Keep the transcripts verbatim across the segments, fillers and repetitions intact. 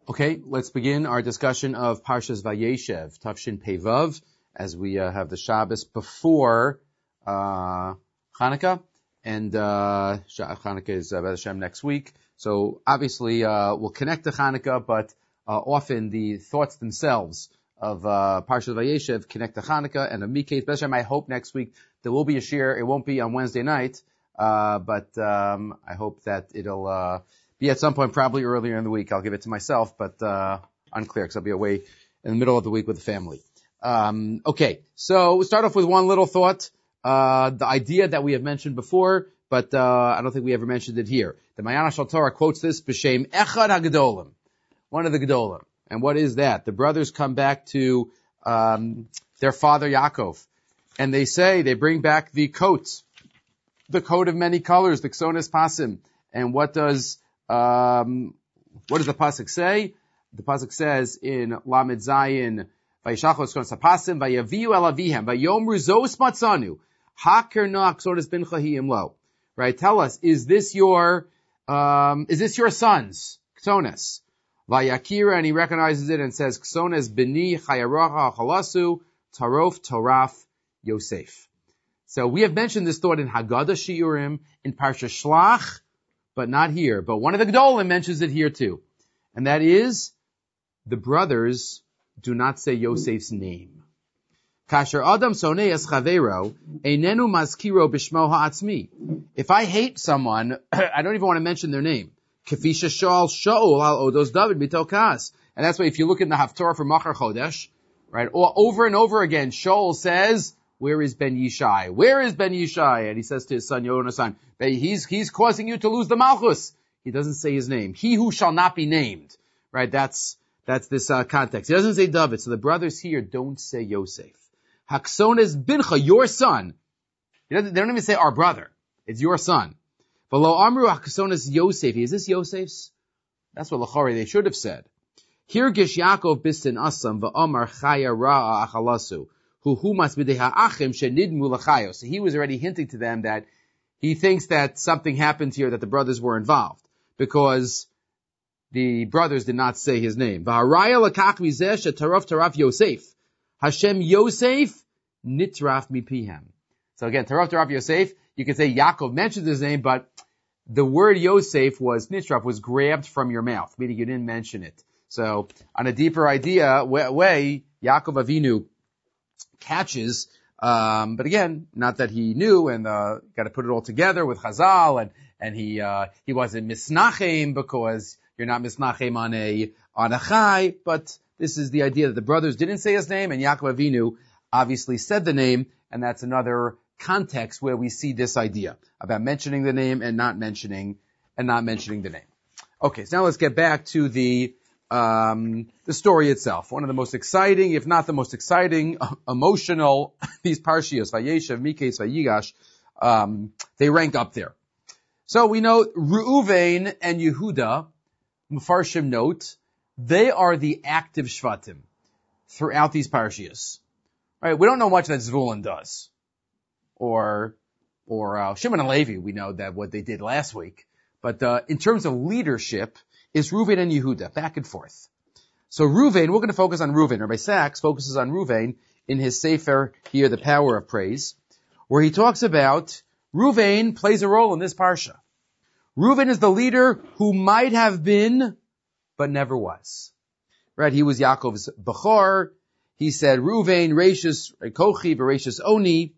Okay, let's begin our discussion of Parshas Vayeshev, Tafshin Pei Vav, as we uh, have the Shabbos before uh, Hanukkah, and uh, Hanukkah is uh, B'ez Hashem next week. So obviously uh, we'll connect to Hanukkah, but uh, often the thoughts themselves of uh, Parshas Vayeshev connect to Hanukkah, and of Miketz B'ez Hashem. I hope next week there will be a shir. It won't be on Wednesday night, uh, but um, I hope that it'll uh, be at some point, probably earlier in the week. I'll give it to myself, but uh unclear because I'll be away in the middle of the week with the family. Um Okay, so we'll start off with one little thought. Uh The idea that we have mentioned before, but uh I don't think we ever mentioned it here. The Mayana Shal Torah quotes this, B'Shem Echad HaGedolim, one of the Gedolim. And what is that? The brothers come back to um their father Yaakov, and they say, they bring back the coat, the coat of many colors, the Ksonis Pasim. And what does Um, what does the pasuk say? The pasuk says in Lamed Zayin, "Vayishachos ksonos hapasim, vayaviu el avihem, vayomru zos matzanu, haker noach ksonos bin chahiyim lo." Right? Tell us, is this your, um, is this your son's ksonos? Vayakira, and he recognizes it and says, "Ksonos bini chayaracha chalasu tarof toraf Yosef." So we have mentioned this thought in Haggadah Shiurim, in Parsha Shlach, but not here. But one of the Gedolim mentions it here too. And that is, the brothers do not say Yosef's name. Kasher Adam soneas chavero, einenu mazkiro b'shmo ha'atzmi. If I hate someone, I don't even want to mention their name. Kefisha Shaul Shaul al odos David mitokas. And that's why if you look in the Haftorah for Machar Chodesh, right, or over and over again, Shaul says, "Where is Ben Yishai? Where is Ben Yishai?" And he says to his son Yonasan, he's, he's causing you to lose the Malchus. He doesn't say his name. He who shall not be named. Right? That's, that's this, uh, context. He doesn't say David. So the brothers here don't say Yosef. Haksones bincha, your son. They don't even say our brother. It's your son. But lo amru haksones Yosef. Is this Yosef's? That's what Lachori they should have said. Here gish Yaakov bistin asam va'amar chaya ra'a achalasu. So he was already hinting to them that he thinks that something happened here, that the brothers were involved, because the brothers did not say his name. Hashem Yosef nitraf mipihem. So again, taraf taraf Yosef, you can say Yaakov mentioned his name, but the word Yosef was, nitraf, was grabbed from your mouth, meaning you didn't mention it. So on a deeper idea way, Yaakov Avinu catches, um, but again, not that he knew, and uh, got to put it all together with Chazal, and and he uh, he wasn't misnachem because you're not misnachem on a on a chai, but this is the idea that the brothers didn't say his name, and Yaakov Avinu obviously said the name, and that's another context where we see this idea about mentioning the name and not mentioning and not mentioning the name. Okay, so now let's get back to the. Um, the story itself. One of the most exciting, if not the most exciting, emotional, these Parshios, Vayeshev, Miketz, Vayigash, um, they rank up there. So we know Reuven and Yehuda, Mefarshim note, they are the active Shvatim throughout these Parshios. Right? We don't know much that Zvulun does. Or, or, uh, Shimon and Levi, we know that what they did last week. But, uh, in terms of leadership, is Reuven and Yehuda, back and forth. So Reuven, we're going to focus on Reuven. Rabbi Sachs focuses on Reuven in his Sefer here, The Power of Praise, where he talks about Reuven plays a role in this parsha. Reuven is the leader who might have been, but never was. Right? He was Yaakov's Bechor. He said, Reuven, Rashus, Kochi, Berashus Oni.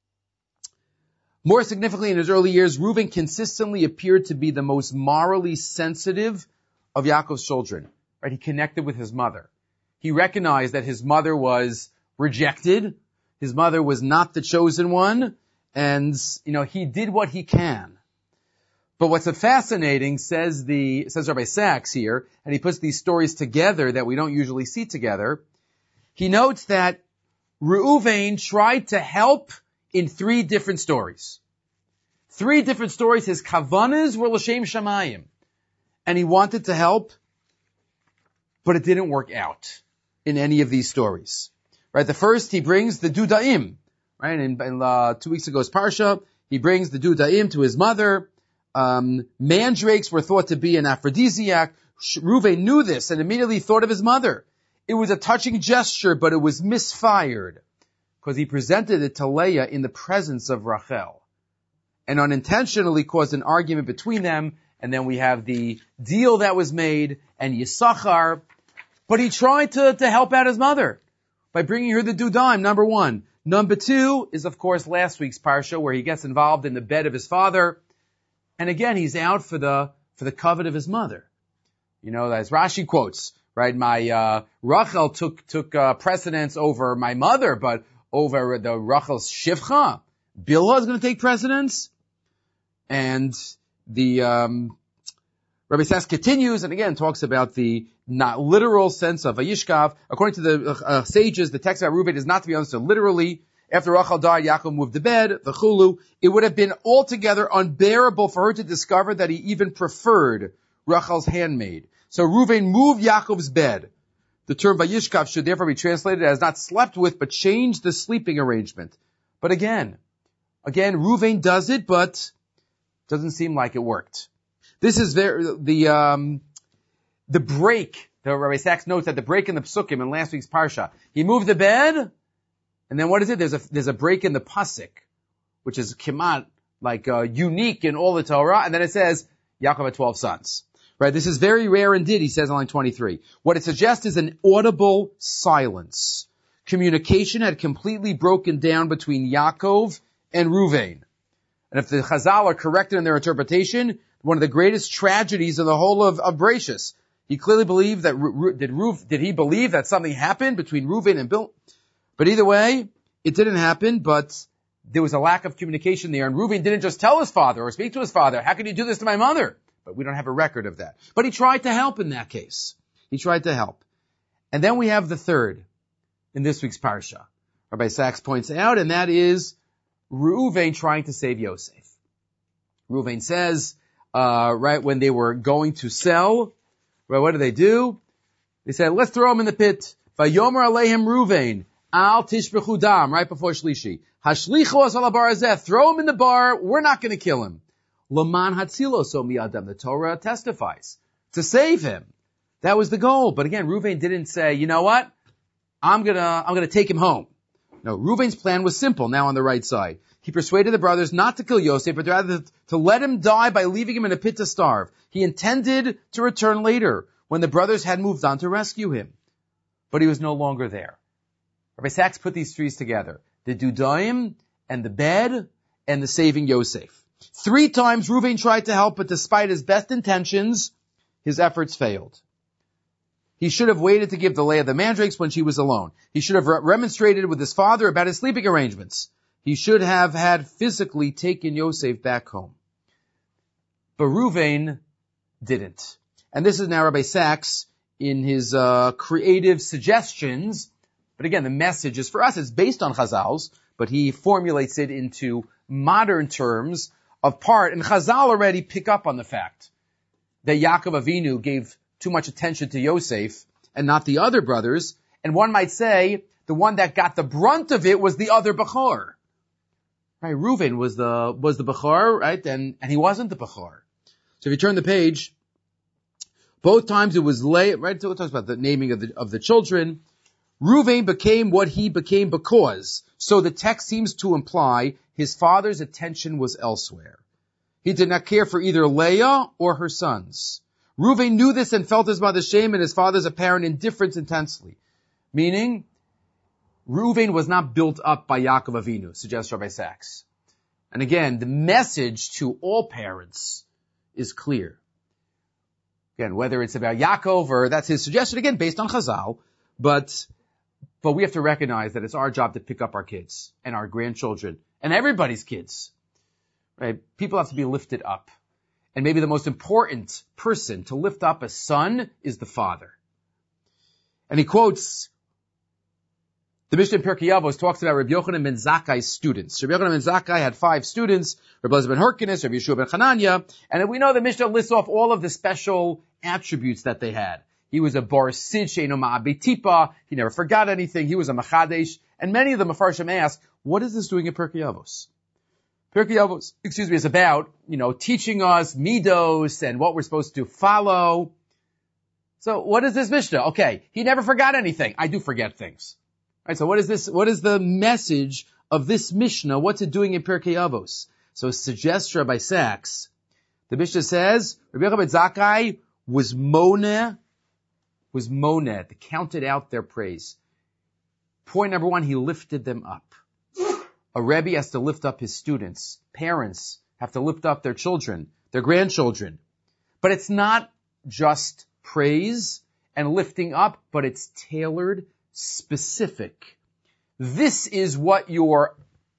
More significantly, in his early years, Reuven consistently appeared to be the most morally sensitive of Yaakov's children. Right? He connected with his mother. He recognized that his mother was rejected. His mother was not the chosen one. And, you know, he did what he can. But what's fascinating, says the, says Rabbi Sachs here, and he puts these stories together that we don't usually see together. He notes that Reuven tried to help in three different stories. Three different stories. His kavanas were l'shem shamayim. And he wanted to help, but it didn't work out in any of these stories. Right? The first, he brings the Dudaim. Right? And, and uh, two weeks ago's Parsha, he brings the Dudaim to his mother. Um, mandrakes were thought to be an aphrodisiac. Reuven knew this and immediately thought of his mother. It was a touching gesture, but it was misfired because he presented it to Leah in the presence of Rachel and unintentionally caused an argument between them. And then we have the deal that was made and Yisachar, but he tried to, to help out his mother by bringing her the dudaim, number one. Number two is, of course, last week's parsha where he gets involved in the bed of his father. And again, he's out for the, for the covet of his mother. You know, as Rashi quotes, right? My, uh, Rachel took, took, uh, precedence over my mother, but over the Rachel's Shivcha. Bilhah is going to take precedence. And the, um, Rabbi Sachs continues and again talks about the not literal sense of Vayishkav. According to the uh, sages, the text about Reuven is not to be understood literally. After Rachel died, Yaakov moved to bed, the chulu. It would have been altogether unbearable for her to discover that he even preferred Rachel's handmaid. So Reuven moved Yaakov's bed. The term Vayishkav should therefore be translated as not slept with, but changed the sleeping arrangement. But again, again, Reuven does it, but doesn't seem like it worked. This is very, the, um, the break, the Rabbi Sachs notes that the break in the Psukim in last week's Parsha. He moved the bed, and then what is it? There's a, there's a break in the Pasuk, which is Kimat, like, uh, unique in all the Torah, and then it says, Yaakov had twelve sons. Right? This is very rare indeed, he says on line twenty-three. What it suggests is an audible silence. Communication had completely broken down between Yaakov and Reuven. And if the Chazal are corrected in their interpretation, one of the greatest tragedies in the whole of, of Bereshis. He clearly believed that, did Ruv, did he believe that something happened between Reuven and Bill? But either way, it didn't happen, but there was a lack of communication there, and Reuven didn't just tell his father or speak to his father, how could you do this to my mother? But we don't have a record of that. But he tried to help in that case. He tried to help. And then we have the third in this week's Parsha. Rabbi Sachs points out, and that is Reuven trying to save Yosef. Reuven says, uh, right when they were going to sell, right, what did they do? They said, let's throw him in the pit. Vayomer aleihim Reuven, al tishbechu dam, right before Shlishi. Hashlichu as ala bar hazeh, throw him in the bar, we're not going to kill him. Laman hatzilo so miyadam, the Torah testifies, to save him. That was the goal. But again, Reuven didn't say, you know what? I'm gonna, I'm gonna take him home. No, Reuven's plan was simple now on the right side. He persuaded the brothers not to kill Yosef, but rather to let him die by leaving him in a pit to starve. He intended to return later, when the brothers had moved on to rescue him. But he was no longer there. Rabbi Sachs put these three together. The Dudaim, and the bed, and the saving Yosef. Three times Reuven tried to help, but despite his best intentions, his efforts failed. He should have waited to give the Leah the mandrakes when she was alone. He should have re- remonstrated with his father about his sleeping arrangements. He should have had physically taken Yosef back home. But Reuven didn't. And this is now Rabbi Sachs in his uh, creative suggestions. But again, the message is for us. It's based on Chazal's, but he formulates it into modern terms of part. And Chazal already pick up on the fact that Yaakov Avinu gave too much attention to Yosef and not the other brothers. And one might say the one that got the brunt of it was the other Bechor. Right? Reuven was the, was the Bechor, right? And, and he wasn't the Bechor. So if you turn the page, both times it was Leah, right? So it talks about the naming of the, of the children. Reuven became what he became because. So the text seems to imply his father's attention was elsewhere. He did not care for either Leah or her sons. Reuven knew this and felt his mother's shame and his father's apparent indifference intensely. Meaning, Reuven was not built up by Yaakov Avinu, suggests Rabbi Sachs. And again, the message to all parents is clear. Again, whether it's about Yaakov or that's his suggestion, again, based on Chazal, but, but we have to recognize that it's our job to pick up our kids and our grandchildren and everybody's kids. Right? People have to be lifted up. And maybe the most important person to lift up a son is the father. And he quotes the Mishnah in Pirkei Avos talks about Rabbi Yochanan ben Zakkai's students. Rabbi Yochanan ben Zakkai had five students, Rabbi Elazar ben Hyrcanus, Rabbi Yeshua ben Hanania, and we know the Mishnah lists off all of the special attributes that they had. He was a bar sid she'eino ma'abei tipa, he never forgot anything, he was a machadesh, and many of the Mefarshim ask, what is this doing in Pirkei Avos? Pirkei Avos, excuse me, is about, you know, teaching us midos and what we're supposed to follow. So what is this Mishnah? Okay, he never forgot anything. I do forget things. All right, so what is this, what is the message of this Mishnah? What's it doing in Pirkei Avos? So suggests Rabbi Sachs, the Mishnah says, Rabbi Yochanan ben Zakkai was moneh, was moneh, counted out their praise. Point number one, he lifted them up. A Rebbe has to lift up his students. Parents have to lift up their children, their grandchildren. But it's not just praise and lifting up, but it's tailored, specific. This is what your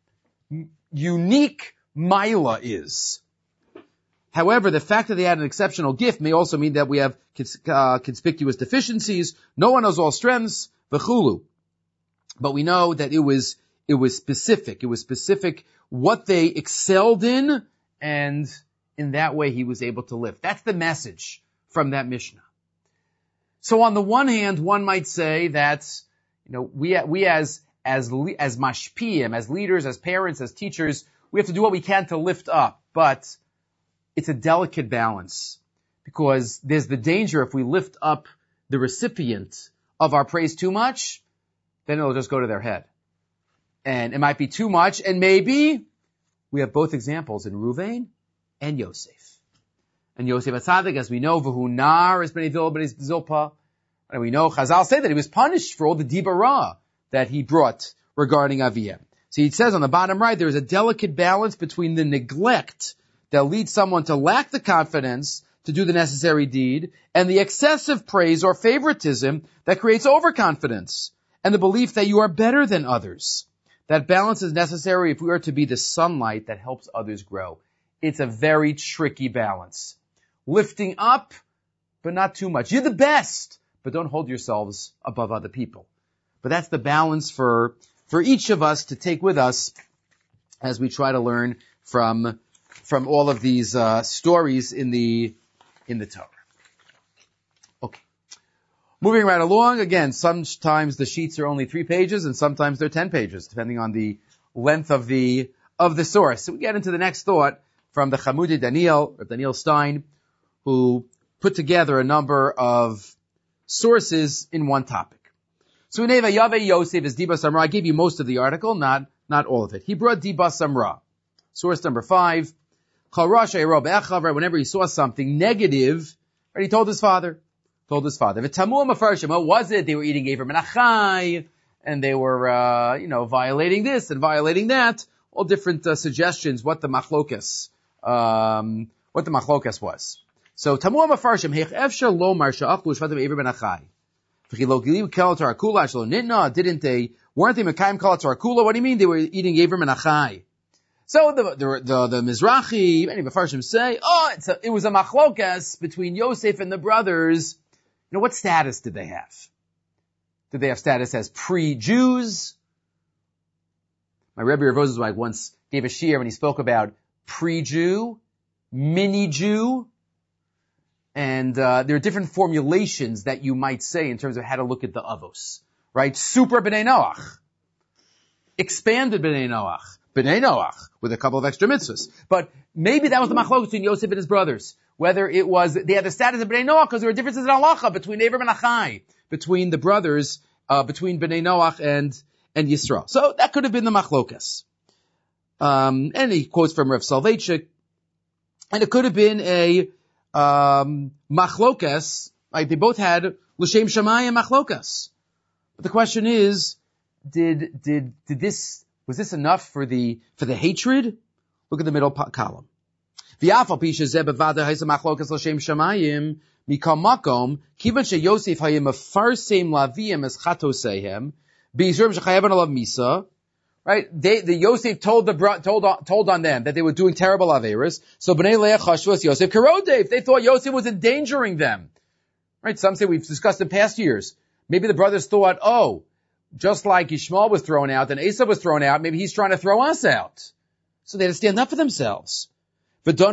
unique Maila is. However, the fact that they had an exceptional gift may also mean that we have uh, conspicuous deficiencies. No one knows all strengths, v'chulu. But we know that it was, it was specific. It was specific what they excelled in, and in that way he was able to lift. That's the message from that Mishnah. So on the one hand, one might say that, you know, we, we as, as, as mashpiyim, as leaders, as parents, as teachers, we have to do what we can to lift up. But it's a delicate balance, because there's the danger if we lift up the recipient of our praise too much, then it'll just go to their head. And it might be too much, and maybe we have both examples in Ruvain and Yosef. And Yosef HaTzadik, as we know, V'hu nar es b'nei Zilpa. And we know Chazal say that he was punished for all the dibara that he brought regarding Aviyah. So he says on the bottom right, there is a delicate balance between the neglect that leads someone to lack the confidence to do the necessary deed, and the excessive praise or favoritism that creates overconfidence, and the belief that you are better than others. That balance is necessary if we are to be the sunlight that helps others grow. It's a very tricky balance. Lifting up, but not too much. You're the best, but don't hold yourselves above other people. But that's the balance for, for each of us to take with us as we try to learn from, from all of these, uh, stories in the, in the Torah. Okay. Moving right along, again, sometimes the sheets are only three pages and sometimes they're ten pages, depending on the length of the, of the source. So we get into the next thought from the Chamudi Daniel, or Daniel Stein, who put together a number of sources in one topic. So Uneva Yave Yosef is Diba Samra. I gave you most of the article, not, not all of it. He brought Diba Samra. Source number five. Whenever he saw something negative, right, he told his father. Told his father. What was it? They were eating Aver Menachai, and they were, uh, you know, violating this and violating that. All different uh, suggestions what the machlokas, um, what the machlokas was. So Tamu Mafarshim, Heich Efshar Lomar Sha'achlu Shvatim Aver Menachai. Didn't they, weren't they Mekayim Kol Tarakula? What do you mean they were eating Aver Menachai? So the, the, the, the Mizrahi, many Mefarshim say, oh, it's a, it was a machlokas between Yosef and the brothers. You know, what status did they have? Did they have status as pre-Jews? My Rebbe Rav Rosenzweig once gave a shiur when he spoke about pre-Jew, mini-Jew, and uh, there are different formulations that you might say in terms of how to look at the Avos, right? Super B'nai Noach, expanded B'nai Noach, B'nai Noach, with a couple of extra mitzvahs. But maybe that was the machlokes between Yosef and his brothers. Whether it was, they had the status of B'nai Noach because there were differences in halacha between Aver and Achai, between the brothers, uh, between B'nai Noach and, and Yisrael. So that could have been the machlokas. Um, and he quotes from Rav Soloveitchik. And it could have been a, um, machlokas, like they both had L'Shem Shamayim machlokas. But the question is, did, did, did this, was this enough for the, for the hatred? Look at the middle po- column. V'afal pi shezeh bevada ha'isa machlokas l'shem shamayim mikam makom kivan sheyosef hayim mefarseim laviyim es chatoseihem b'yizrum shechayavan alav misa. Right? They, the Yosef told the told on, told on them that they were doing terrible averas. So bnei Leah chashvu es Yosef karodev. They thought Yosef was endangering them. Right? Some say we've discussed in past years. Maybe the brothers thought, oh, just like Ishmael was thrown out and Esau was thrown out, maybe he's trying to throw us out. So they had to stand up for themselves. Like the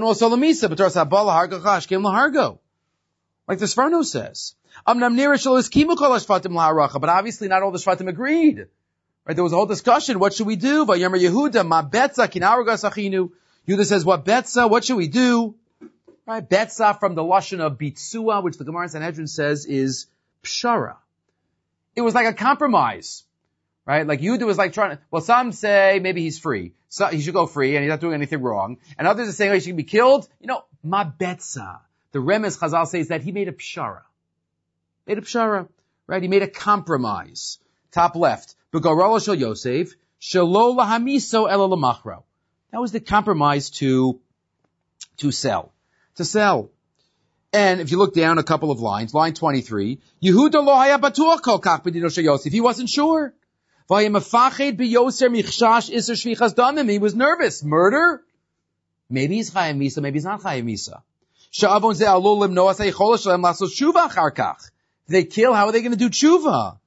Sforno says. But obviously not all the Shvatim agreed. Right? There was a whole discussion. What should we do? Yehuda says, what betza? What should we do? Right? Betza from the lashon of bitzua, which the Gemara in Sanhedrin says is pshara. It was like a compromise. Right? Like Yehuda was like trying to, well, some say maybe he's free. So he should go free and he's not doing anything wrong. And others are saying, oh, he should be killed. You know, ma betza. The Remes Chazal says that he made a pshara. Made a pshara. Right? He made a compromise. Top left. B'goralo shel Yosef, shelo lahamiso ela lamachro. That was the compromise to, to sell. To sell. And if you look down a couple of lines, line twenty-three, Yehuda lo haya batuach kol kach b'dino shel Yosef. He wasn't sure. He was nervous. Murder? Maybe he's Chayim Misa, maybe he's not Chayim Misa. If they kill, how are they going to do tshuva?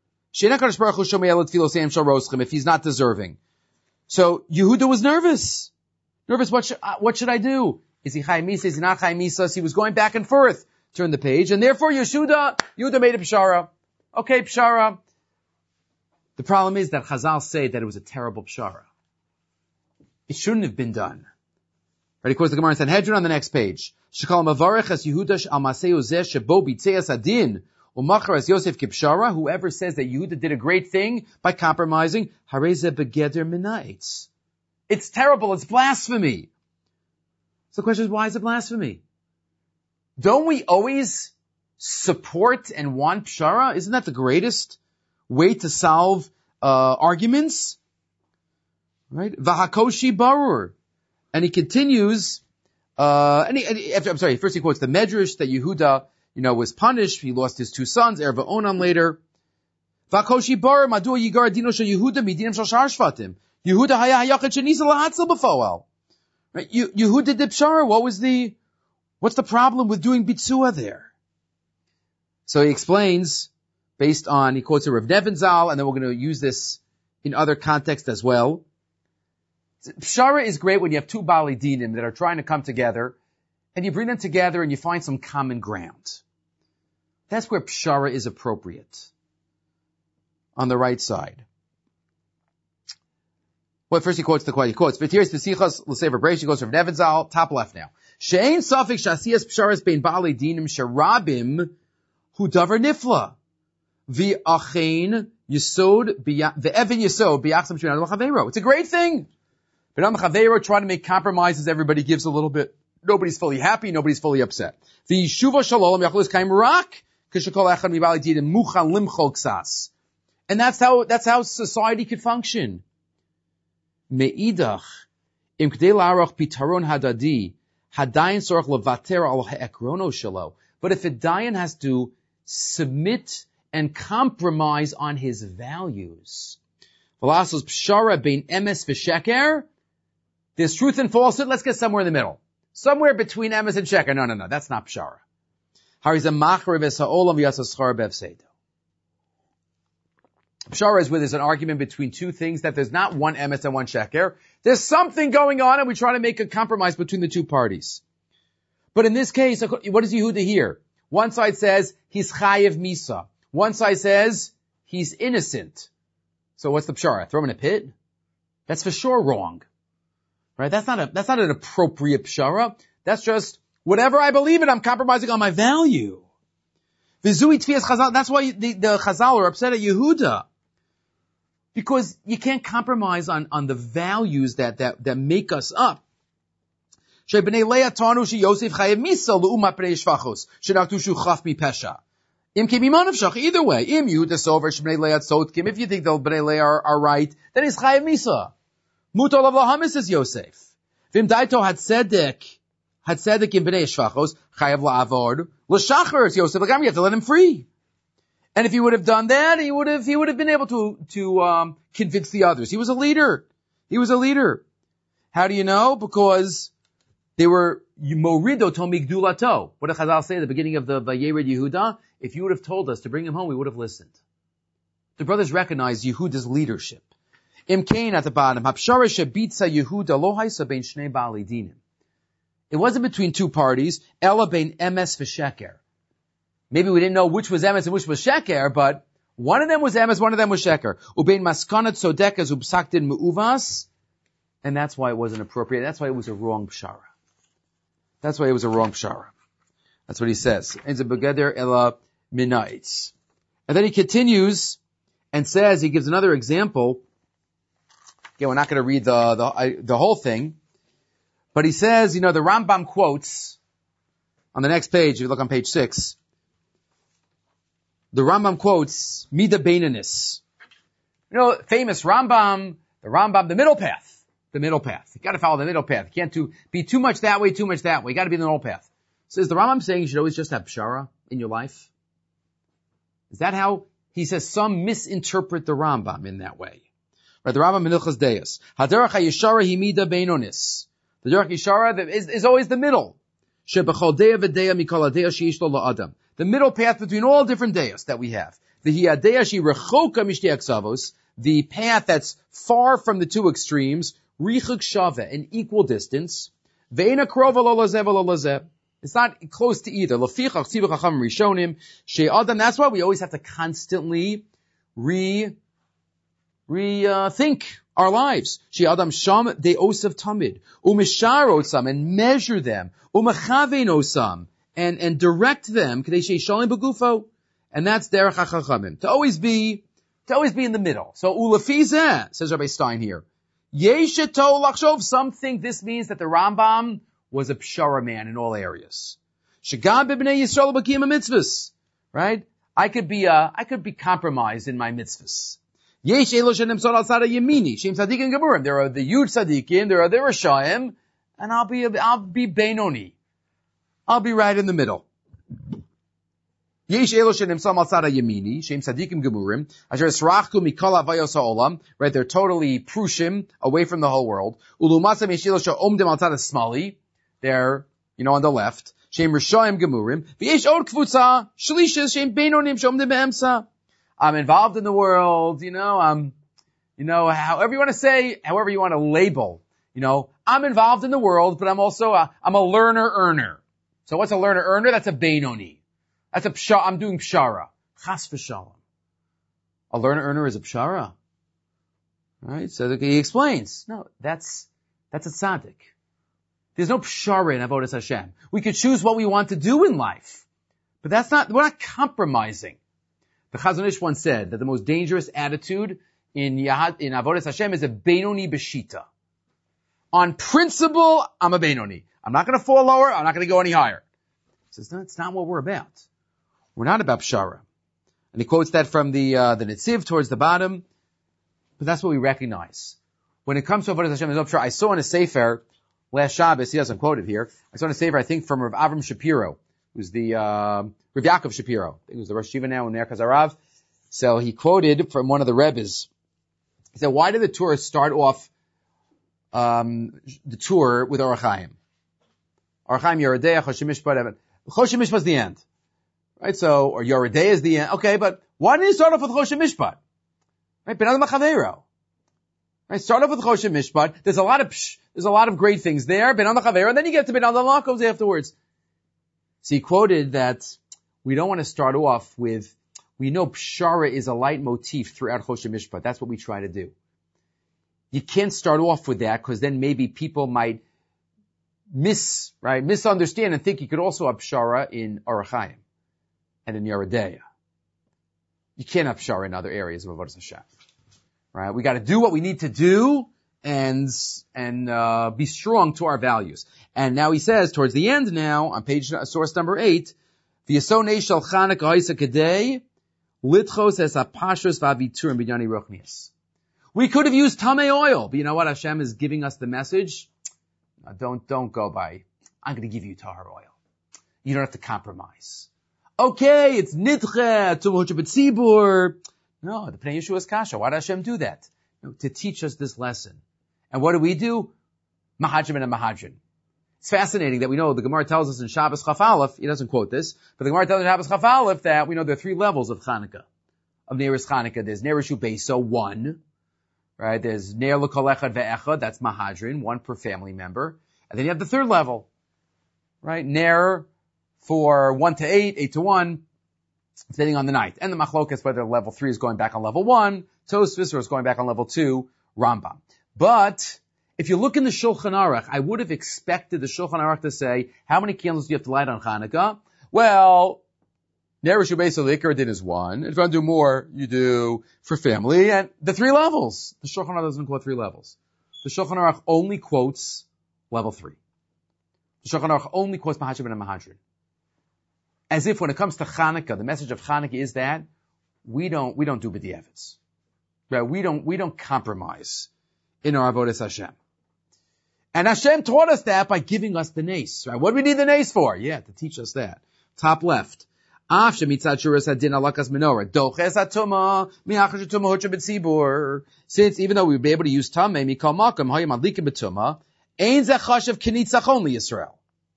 If he's not deserving. So Yehuda was nervous. Nervous, what should, uh, what should I do? Is he Chayim Misa, is he not Chayim Misa? So he was going back and forth. Turn the page. And therefore Yeshuda, Yehuda made a pshara. Okay, pshara. The problem is that Chazal say that it was a terrible pshara. It shouldn't have been done. Right? Of course, the Gemara in Sanhedrin on the next page. Shekal mavarech as Yehuda al maseu zeh shebo bitzeas adin umachar as Yosef kipshara. Whoever says that Yehuda did a great thing by compromising, hareze begeder minaitz. It's terrible. It's blasphemy. So the question is, why is it blasphemy? Don't we always support and want pshara? Isn't that the greatest way to solve uh arguments? Right? Vahakoshi barur. And he continues, uh, and he, and he, after, I'm sorry, first he quotes the Medrash that Yehuda, you know, was punished. He lost his two sons, Er va'Onan later. Vahakoshi barur, madua yigar dino shel Yehuda midinim shel shar shvatim. Yehuda haya hayachad shenisa lahatzel b'foel. Right? Yehuda did pshara. What was the, what's the problem with doing bitzua there? So he explains, based on, he quotes a Rav Nevin Zal, and then we're going to use this in other contexts as well. Pshara is great when you have two Bali Dinim that are trying to come together, and you bring them together and you find some common ground. That's where pshara is appropriate. On the right side. Well, first he quotes the quote. He quotes, V'tiris v'sichas l'sever breish, he goes from Nevin Zal, top left now. She'ein safik sh'asiyas psharas bein Bali Dinim sherabim hu davar nifla. V'achein yisod, v'evin yisod, b'yachsam sh'min adam l'chaveiro. It's a great thing. But adam l'chaveiro, trying to make compromises, everybody gives a little bit. Nobody's fully happy, nobody's fully upset. V'yishuva shalom yachlos kaim rak, k'shekol echad mibali didim muchan limchol ksas. And that's how, that's how society could function. Me'idach, im k'dei la'arach pitaron hadadi, hadayin sorach levater al ha'ekrono shalo. But if a dayan has to submit and compromise on his values. Velassos pshara bein emes v'sheker. There's truth and falsehood. Let's get somewhere in the middle. Somewhere between emes and sheker. No, no, no. That's not pshara. Pshara is where there's an argument between two things that there's not one emes and one sheker. There's something going on and we try to make a compromise between the two parties. But in this case, what does Yehuda hear? One side says he's chayev misa. One side says he's innocent. So what's the pshara? Throw him in a pit? That's for sure wrong. Right? That's not a, that's not an appropriate pshara. That's just whatever I believe in, I'm compromising on my value. V'zui tfias chazal. That's why the, the chazal are upset at Yehuda. Because you can't compromise on, on the values that, that, that make us up. Shebnei Leah tanu she Yosef chayev misa l'uma pnei shvachos shenaktu shu chaf mi pesha. Im kim iman of either way. Im Yehuda sover shebnei Leah tzotkim. If you think the bnei Leah are, are right, then he's chayev misa. Mutar lav lahamis is Yosef. Vim daito had tzedek had tzedek in bnei shvachos chayev la'avod l'shachar is Yosef. Like you have to let him free. And if he would have done that, he would have he would have been able to to um convince the others. He was a leader. He was a leader. How do you know? Because they were morido to migdulato. What did Chazal say at the beginning of the Vayered Yehuda? If you would have told us to bring him home, we would have listened. The brothers recognized Yehuda's leadership. Im Kain at the bottom. Hapshara shebitza Yehuda lo haisa bein shnei bali dinim. It wasn't between two parties. Ela bein emes v'sheker. Maybe we didn't know which was emes and which was sheker, but one of them was emes, one of them was sheker. Ubein maskanat sodekas ubsaktin me'uvas. And that's why it wasn't appropriate. That's why it was a wrong pshara. That's why it was a wrong pshara. That's what he says. And then he continues and says, he gives another example. Again, we're not going to read the, the, I, the whole thing. But he says, you know, the Rambam quotes on the next page, if you look on page six, the Rambam quotes Mida Beinanis. You know, famous Rambam, the Rambam, the middle path, the middle path. You got to follow the middle path. You can't do, be too much that way, too much that way. You got to be in the middle path. So is the Rambam saying you should always just have pshara in your life? Is that how he says some misinterpret the Rambam in that way? Right, the Rambam in Hilchos Deos. Haderach HaYeshara hi Mida Beinonis. The Derech Yeshara is, is always the middle. Shebechol deya v'deya mikol hadeya sheish lo la'adam. The middle path between all different deyos that we have. The hiyadeya she rechoka mishtei aksavos. The path that's far from the two extremes. Richuk shave, an equal distance. Ve'ena krova lo lazeh v'lo lazeh. It's not close to either. Lefichach tzivah chacham rishonim. She'adam, that's why we always have to constantly re, re, uh, think our lives. She Adam Sham de Osav Tamid. Umishar and measure them. Umachavein Osam and, and direct them. Kadeshe Shalim Begufo. And that's Derech HaChachamim. To always be, to always be in the middle. So Ulafizeh, says Rabbi Stein here. Yesheto Lachshov, some think this means that the Rambam was a Pshara man in all areas. Shagab B'nei Yisrael B'kiyam mitzvahs. Right? I could be, uh, I could be compromised in my mitzvahs. Yesh elo shenem sod al tzad yemini, shem tzadikim gemurim. There are the huge tzadikim, there are the Rishayim, and I'll be, I'll be Beinoni. I'll be right in the middle. Yesh elo shenem sod al tzad yemini, shem tzadikim gemurim, asher esrachku mikol havayos ha'olam, right, they're totally prushim, away from the whole world. Ulumasam yesh elo she'omdim al tzad smali, they're, you know, on the left. Shem Rishayim gemurim, v'yesh od kvutza, shlishas shem Beinonim she'omdim be'emsa. I'm involved in the world, you know, I'm, you know, however you want to say, however you want to label, you know, I'm involved in the world, but I'm also a, I'm a learner earner. So what's a learner earner? That's a Beinoni. That's a pshara. I'm doing pshara. Chas v'shalom. A learner earner is a pshara. Right? So he explains, no, that's, that's a tzaddik. There's no pshara in Avodas Hashem. We could choose what we want to do in life, but that's not, we're not compromising. The Chazon Ish once said that the most dangerous attitude in Yahad, in Avodas Hashem is a Beinoni B'shita. On principle, I'm a Beinoni. I'm not going to fall lower. I'm not going to go any higher. He says, no, it's not what we're about. We're not about Pshara. And he quotes that from the, uh, the Netziv towards the bottom. But that's what we recognize. When it comes to Avodas Hashem, there's no Pshara. I saw in a Sefer, last Shabbos, he doesn't quote it here. I saw in a Sefer, I think, from Rav Avram Shapiro, who's the, uh, Rav Yaakov Shapiro. I think he was the Rosh Yeshiva now in Merkaz Harav. So he quoted from one of the Rebbes. He said, why did the tour start off, um, the tour with Orach Chaim? Orach Chaim, Yeridea, Choshen Mishpat. Choshen Mishpat is the end. Right? So, or Yeridea is the end. Okay, but why didn't he start off with Choshen Mishpat? Right? Ben Adam HaChavero. Right? Start off with Choshen Mishpat. There's a lot of, psh, there's a lot of great things there. Ben Adam HaChavero. And then you get to Ben Adam HaMakom afterwards. So he quoted that we don't want to start off with, we know Pshara is a leitmotif throughout Choshen Mishpat. That's what we try to do. You can't start off with that because then maybe people might miss, right, misunderstand and think you could also have Pshara in Orach Chaim and in Yeridea. You can't have Pshara in other areas of Avodas Hashem. Right? We got to do what we need to do and, and, uh, be strong to our values. And now he says, towards the end now, on page, uh, source number eight, V'yasonei shel Chanukah ha'isa kedei, litchos es ha'pashos v'aviturim b'nyani rochnius. We could have used Tamei oil, but you know what? Hashem is giving us the message. No, don't, don't go by, I'm going to give you Tahar oil. You don't have to compromise. Okay, it's nidche, tumah b'tzibur. No, the Pnei Yeshua's kasha. Why did Hashem do that? You know, to teach us this lesson. And what do we do? Mahadrim and a mahadrim. It's fascinating that we know the Gemara tells us in Shabbos Chaf Aleph, he doesn't quote this, but the Gemara tells us in Shabbos Chaf Aleph that we know there are three levels of Chanukah, of Neiros Chanukah. There's Ner Rishu Beiso, one, right? There's Ner L'Kol Echad Ve'echad, that's Mahadrin, one per family member. And then you have the third level, right? Ner for one to eight, eight to one, depending on the night. And the Machlokas, whether level three is going back on level one, Tosfos, or is going back on level two, Rambam. But If you look in the Shulchan Aruch, I would have expected the Shulchan Aruch to say, how many candles do you have to light on Hanukkah? Well, Nerishu Beis Likar din is one. If you want to do more, you do for family. And the three levels. The Shulchan Aruch doesn't quote three levels. The Shulchan Aruch only quotes level three. The Shulchan Aruch only quotes Mahashim and Mahadrin. As if when it comes to Hanukkah, the message of Hanukkah is that we don't, we don't do b'di'evitz. Right? We don't, we don't compromise in our avodas Hashem. And Hashem taught us that by giving us the nace. Right? What do we need the nace for? Yeah, to teach us that. Top left. Since even though we would be able to use tameh mikol makom hayim adlikim b'tumah, ein zeh chashav k'nitzachon liYisrael.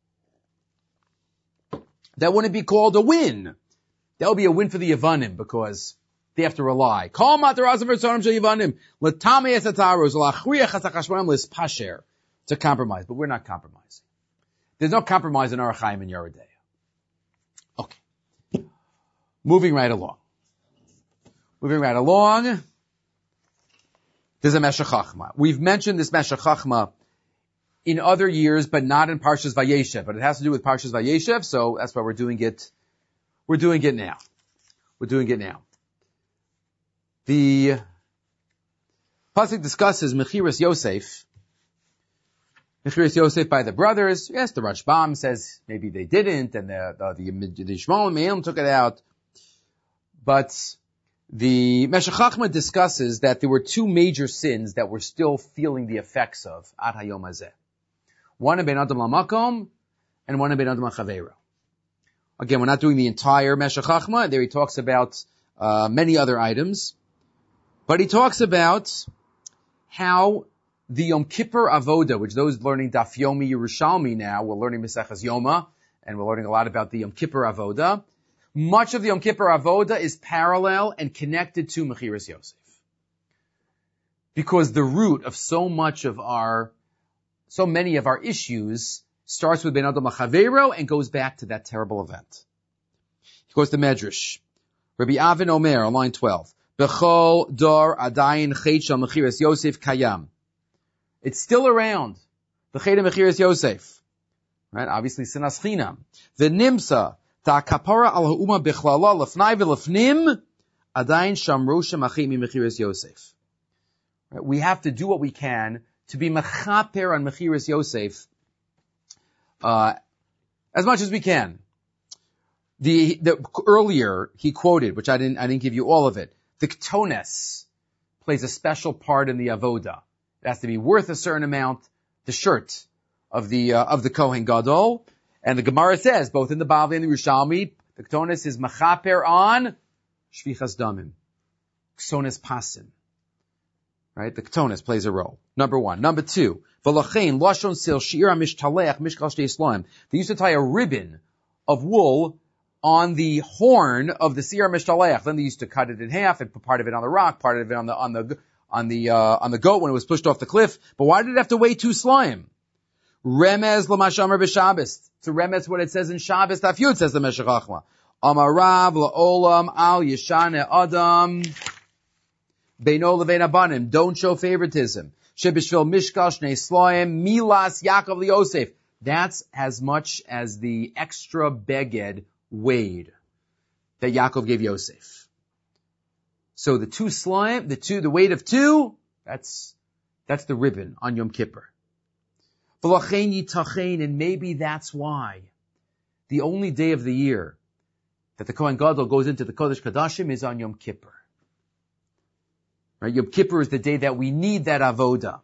That wouldn't be called a win. That would be a win for the Yevanim because they have to rely. Kol matarazim v'tzonim shel Yevanim l'tameh es hataros l'achriach es hachashmonim l'spasher, to compromise, but we're not compromising. There's no compromise in Orach Chaim and Yeridea. Okay. Moving right along. Moving right along. There's a Meshech Chachma. We've mentioned this Meshech Chachma in other years, but not in Parshas Vayeshev. But it has to do with Parshas Vayeshev, so that's why we're doing it. We're doing it now. We're doing it now. The pasuk discusses Mechiras Yosef. Mechiras Yosef by the brothers. Yes, the Rashbam says maybe they didn't, and the the the, the Yishmael Me'elim took it out. But the Meshech Chachma discusses that there were two major sins that we're still feeling the effects of ad hayom hazeh. One in Ben Adam LaMakom, and one in Ben Adam LaChaveiro. Again, we're not doing the entire Meshech Chachma. There he talks about uh, many other items. But he talks about how the Yom Kippur Avoda, which those learning Daf Yomi Yerushalmi now, we're learning Maseches Yoma, and we're learning a lot about the Yom Kippur Avoda. Much of the Yom Kippur Avoda is parallel and connected to Mechiras Yosef. Because the root of so much of our, so many of our issues starts with Ben Adam LaChaveiro and goes back to that terrible event. He goes to Medrash. Rabbi Avin Omer, on line twelve. Bechol dor adayin chet shel Mechiras Yosef kayam. It's still around. The chet of Mechiras Yosef. Right? Obviously, sinas chinam. The nimsa. Ta kapara al ha'uma bichlala lefnai v'lefnim adayin shamru shemachim Mechiras Yosef. We have to do what we can to be mechaper on Mechiras Yosef uh, as much as we can. The, the earlier he quoted, which I didn't I didn't give you all of it. The Ktones plays a special part in the avoda. It has to be worth a certain amount. The shirt of the uh, of the Kohen Gadol. And the Gemara says, both in the Bavli and the Yerushalmi, the Ktonis is machaper on Shvichas Damim. Ktonis Pasim. Right? The Ktonis plays a role. Number one. Number two. V'lachein lashon sil shi'ira mishtaleach mishkal shtei Yisraelim. They used to tie a ribbon of wool on the horn of the Seir Mishtaleach. Then they used to cut it in half and put part of it on the rock, part of it on the, on the, on the, uh, on the goat when it was pushed off the cliff. But why did it have to weigh two slime? Remez l'mashamar b'Shabbos. To remez what it says in Shabbos, Daf Yud, says the Meshech Chachma. Amarav la'olam al yeshane adam beino levein abanim. Don't show favoritism. Shebishvil mishkal shnei sloim milas Yaakov liYosef. That's as much as the extra beged weighed that Yaakov gave Yosef. So the two slime, the two, the weight of two, that's, that's the ribbon on Yom Kippur. And maybe that's why the only day of the year that the Kohen Gadol goes into the Kodesh Kodashim is on Yom Kippur. Right? Yom Kippur is the day that we need that avoda.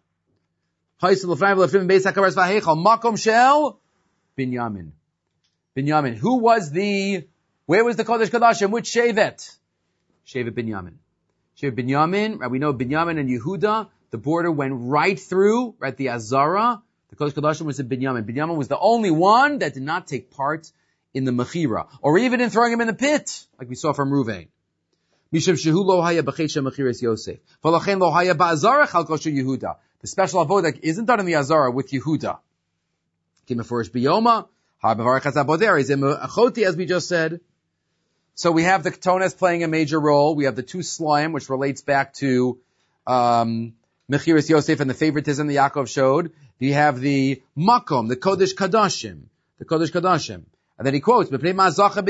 Makom shel Binyamin. Binyamin. Who was the, where was the Kodesh Kodashim? Which Shevet? Shevet Binyamin. Shevet Binyamin, right? We know Binyamin and Yehuda, the border went right through, right? The Azara. The Kodesh Kodashim was in Binyamin. Binyamin was the only one that did not take part in the Mechira, or even in throwing him in the pit, like we saw from Ruvain. Mishum shehu lo haya b'chet shel Mechiras Yosef. V'lachen lo haya ba'azara chalko shel Yehuda. The special avodah isn't done in the Azara with Yehuda. Came first biyoma, ha b'varach hazaboder, is in achoti, as we just said. So we have the Ktones playing a major role. We have the two slime, which relates back to, um, Mechiras Yosef and the favoritism that Yaakov showed. You have the Makom, the Kodesh Kadashim, the Kodesh Kadashim. And then he quotes, line eleven,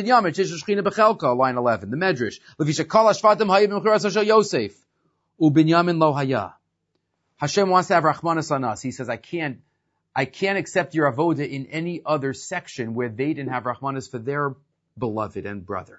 the Medrash. Levisha kol hashvatim hayim b'mechiras shel Yosef. U'binyamin lo haya. Hashem wants to have Rachmanas on us. He says, I can't, I can't accept your avoda in any other section where they didn't have Rachmanas for their beloved and brother.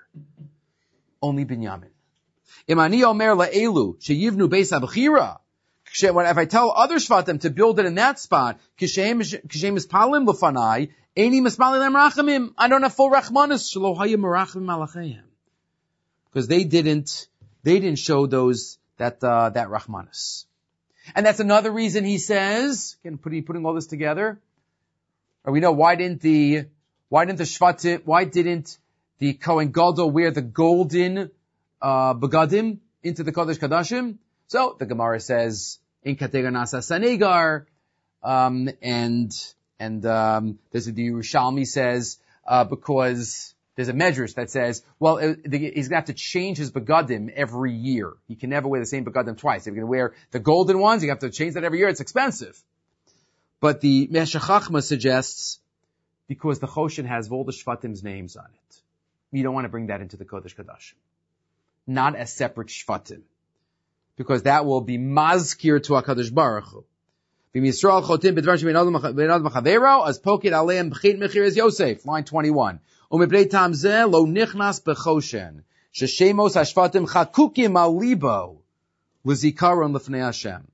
Only Binyamin. Imani omer la'elu, sheyivnu beis ha'bechira. If I tell other shvatim to build it in that spot, kishem ispalim l'fanai, eini mispali lem rachamim. I don't have full rachmanis. Shelo hayim merachim malachayim. Because they didn't, they didn't show those, that, uh, that rachmanis. And that's another reason he says, again, putting, putting all this together, or we know why didn't the, why didn't the shvatim, why didn't the Kohen Gadol wear the golden, uh, begadim into the Kodesh Kadashim? So the Gemara says in Katega Nasa Sanegar, um, and and um, there's a, the Yerushalmi says uh, because there's a medrash that says, well, it, the, he's gonna have to change his begadim every year. He can never wear the same begadim twice. If you're gonna wear the golden ones, you have to change that every year. It's expensive. But the Meshech Chachma suggests because the Choshen has all the Shvatim's names on it, you don't want to bring that into the Kodesh Kadashim, not as separate Shvatim. Because that will be mazkir to HaKadosh Baruch Hu. V'misrael chotim b'dvar she'bein adam machavero, as poked aleim b'chit mechiras Yosef, line twenty-one. U'mepnei tam zeh lo nichnas b'choshen, sheshemos hashvatim chakukim al libo, l'zikaron l'fnei Hashem.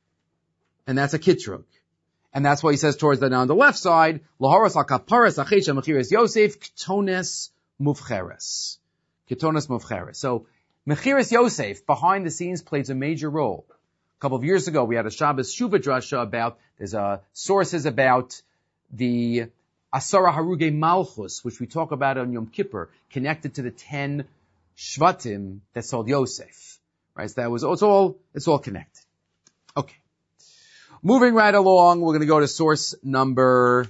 And that's a kitrug. And that's why he says towards the, now on the left side, laharas al-kaparas achet shel mechiras Yosef, ketones muvcheres. Ketones muvcheres. So, Mechiras Yosef, behind the scenes, plays a major role. A couple of years ago, we had a Shabbos Shuva Drasha about, there's uh, sources about the Asara Haruge Malchus, which we talk about on Yom Kippur, connected to the ten Shvatim that sold Yosef. Right? So that was, it's all, it's all connected. Okay. Moving right along, we're going to go to source number,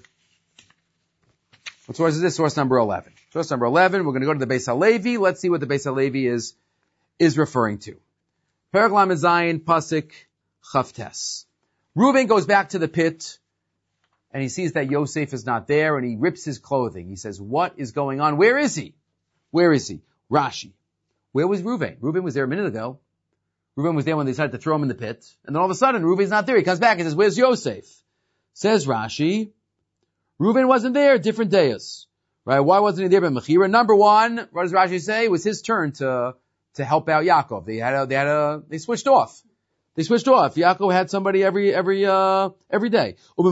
what source is this? Source number eleven. Source number eleven, we're going to go to the Beis HaLevi. Let's see what the Beis HaLevi is is referring to. Perek Lamed Zayin, Pasuk Chavtes. Reuven goes back to the pit, and he sees that Yosef is not there, and he rips his clothing. He says, what is going on? Where is he? Where is he? Rashi. Where was Reuven? Reuven was there a minute ago. Reuven was there when they decided to throw him in the pit. And then all of a sudden, Reuven's not there. He comes back and says, where's Yosef? Says Rashi, Reuven wasn't there, different days. Right? Why wasn't he there by Mechira? Number one, what does Rashi say? It was his turn to to help out Yaakov. They had a, they had a, they switched off. They switched off. Yaakov had somebody every, every, uh, every day. Number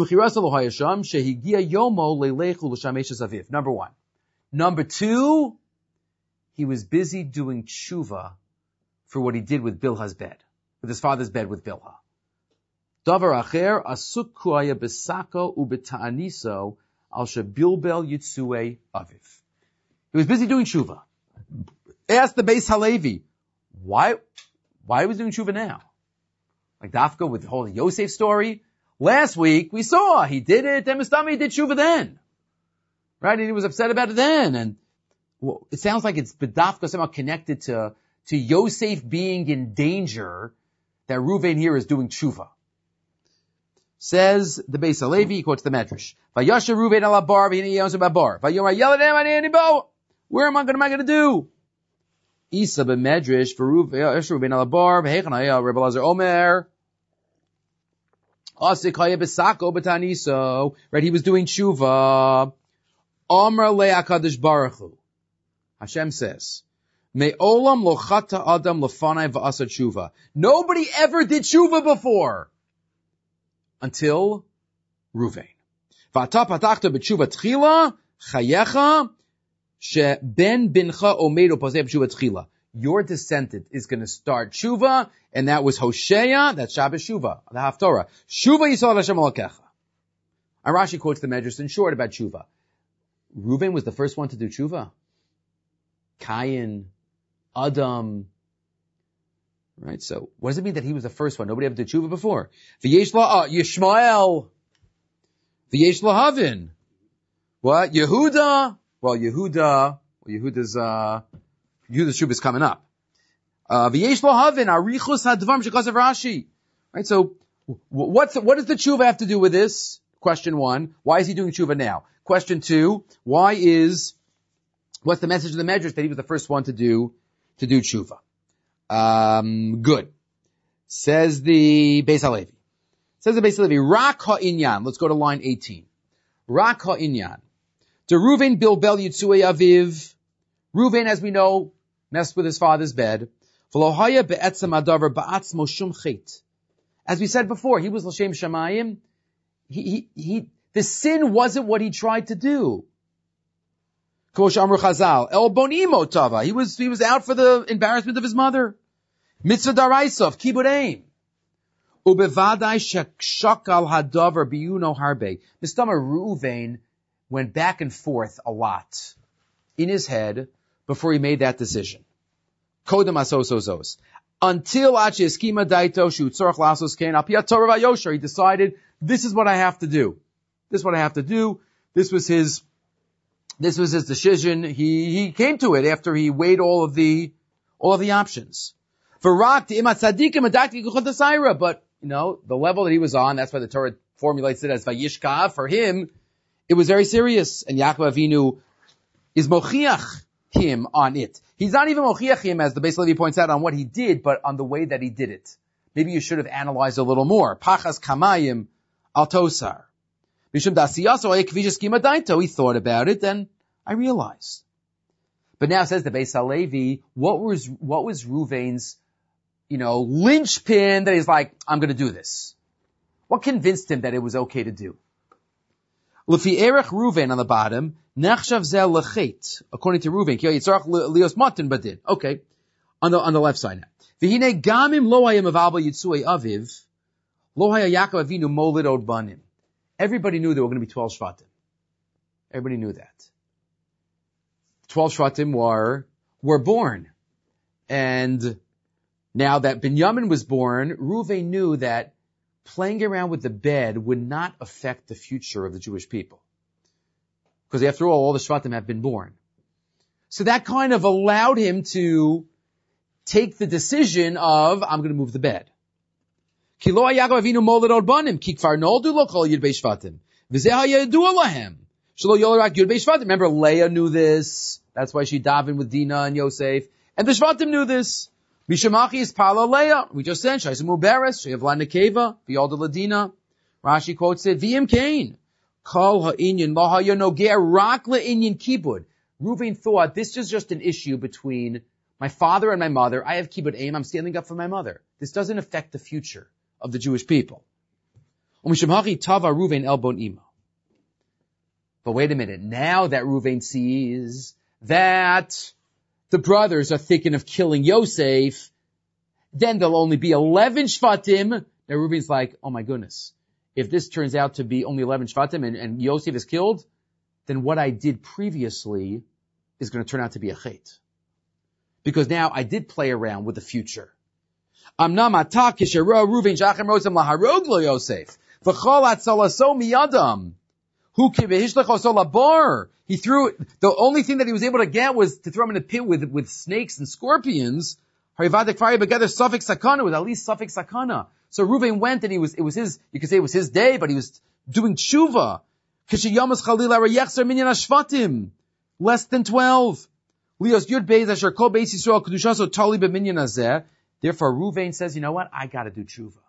one. Number two, he was busy doing tshuva for what he did with Bilha's bed, with his father's bed with Bilha. Davar acher, asuk kuaya besako ubeta'aniso al shebilbel yitzue aviv. He was busy doing tshuva. Ask the Beis HaLevi, why, why was he doing tshuva now? Like Dafka with the whole Yosef story. Last week we saw he did it, then Mustami did tshuva then. Right? And he was upset about it then. And well, it sounds like it's B'dafka somehow connected to, to Yosef being in danger that Reuven here is doing tshuva. Says the Beis HaLevi, he quotes the Medrash. Vayasher Reuven ala bar, v'hini Yosef abar. Vayomar yeladem ani bo. Where am I going to do? Isa b'medrash v'Reuven ala bar v'hechanaya Rebbe Lazar Omer asik haya b'sako b'taniso. Right, he was doing tshuva. Omer le'akadosh baruch hu. Hashem says, Me'olam lo chata adam lefanai v'asa tshuva. Nobody ever did tshuva before until Reuven. V'ata patachta b'tshuva tchila chayecha. Ben bincha omedo poseh b'tshuva tchila. Your descendant is going to start tshuva, and that was Hosea, that's Shabbos Shuva, the Haftorah. Shuva Yisrael Hashem Elokecha. And Rashi quotes the Medrash in short about tshuva. Reuven was the first one to do tshuva. Cain, Adam. Right, so what does it mean that he was the first one? Nobody ever did tshuva before. V'yesh la, uh, Yishmael. V'yesh lahavin. What? Yehuda. Well, Yehuda, well, Yehuda's, uh, Yehuda's Shub is coming up. Uh, V'yesh lahavin, arichus hadvam shekos of Rashi. Right? So, what's, what does the tshuva have to do with this? Question one, why is he doing tshuva now? Question two, why is, what's the message of the Medrash that he was the first one to do, to do tshuva? Um, good. Says the Beis Halevi. Says the Beis Halevi, Rak ha'inyan. Let's go to line eighteen. Rak ha'inyan. De Ruvain bilbel yitzuei aviv. Ruvain, as we know, messed with his father's bed. V'lo haya be'etzem adavar ba'atzmo shum chet. As we said before, he was l'shem shamayim. He, he, he, the sin wasn't what he tried to do. K'mo she'amru Chazal, el bonimo tava. He was, he was out for the embarrassment of his mother. Mitzvah daraisov, kibud aim. Ubevadai shakal hadavar biyuno harbe. Mistama Reuven went back and forth a lot in his head before he made that decision. Kodem asosozos. Until Achi Eskima Daito Shutzorach Lasos Kain Apia Torah Vayosher, he decided, this is what I have to do. This is what I have to do. This was his, this was his decision. He, he came to it after he weighed all of the, all of the options. But, you know, the level that he was on, that's why the Torah formulates it as Vayishkav. For him, it was very serious. And Yaakov Avinu is mochiach him on it. He's not even mochiach him, as the Beis Levi points out, on what he did, but on the way that he did it. Maybe you should have analyzed a little more. Pachas kamayim al tosar. Mishum dasiyaso ekvijis kimadaito. He thought about it, and I realized. But now says the Beis Halevi, what was, what was Ruvain's, you know, linchpin that he's like, I'm gonna do this? What convinced him that it was okay to do? Lefi erech Ruvain on the bottom, nechshav zel lechet, according to Ruvain, ki yitzarach lios matin badin. Okay. On the, on the left side now. V'hine gamim lo hayam avabal yitzuei aviv, lo haya Yaakov Avinu molid od banim. Everybody knew there were going to be twelve shvatim. Everybody knew that. Twelve shvatim were, were born. And now that Binyamin was born, Ruvain knew that playing around with the bed would not affect the future of the Jewish people. Because after all, all the shvatim have been born. So that kind of allowed him to take the decision of, I'm going to move the bed. Ki lo Yaakov Avinu molid od banim, ki kfar noldu lo kol yud beis shvatim. V'zeh hayadua lahem. Shelo yolerak yud beis shvatim. Remember, Leah knew this. That's why she davened with Dinah and Yosef. And the shvatim knew this. Mishamachi is pala Leah. We just said, Shaisamu Beres, Shayavla Nekeva, V'yalda Ladina. Rashi quotes it, V'im Kain. Kol ha'inyan lo ha'ya noger rak le'inyan kibud. Reuven thought, this is just an issue between my father and my mother. I have kibud aim. I'm standing up for my mother. This doesn't affect the future of the Jewish people. Umishamachi tava Reuven elbon ima. But wait a minute. Now that Reuven sees that the brothers are thinking of killing Yosef, then there'll only be eleven shvatim. Now Reuven's like, oh my goodness. If this turns out to be only eleven shvatim and, and Yosef is killed, then what I did previously is going to turn out to be a chet. Because now I did play around with the future. Amnam atak kishera Reuven jachem rozem laharog lo Yosef. V'chol atzalaso miyadam. Hu kibehishlechoso labar. He threw, the only thing that he was able to get was to throw him in a pit with, with snakes and scorpions. Harivadek fari together suffix sakana, with at least suffix sakana. So Reuven went and he was, it was his, you could say it was his day, but he was doing tshuva. Kishiyamas chalila rayechzer minyan ashvatim. Less than twelve. Lios yud beis asher kol beis Yisrael kedushaso tali b'minyan hazeh. Therefore Reuven says, you know what? I gotta do tshuva.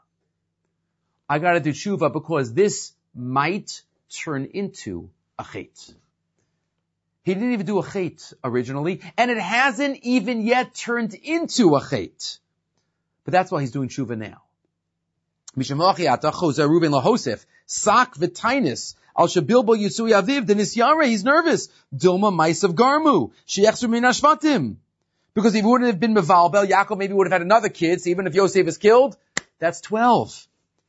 I gotta do tshuva because this might turn into a chet. He didn't even do a chet originally, and it hasn't even yet turned into a chet. But that's why he's doing tshuva now. Mishamachi atachoza Reuven lahosef sak v'tainis al shabilbo yitzui aviv denisyare. He's nervous. Dilma maisav garmu sheyechzu min hashvatim. Because if he wouldn't have been mevalbel, Yaakov maybe would have had another kid. So even if Yosef is killed, that's twelve.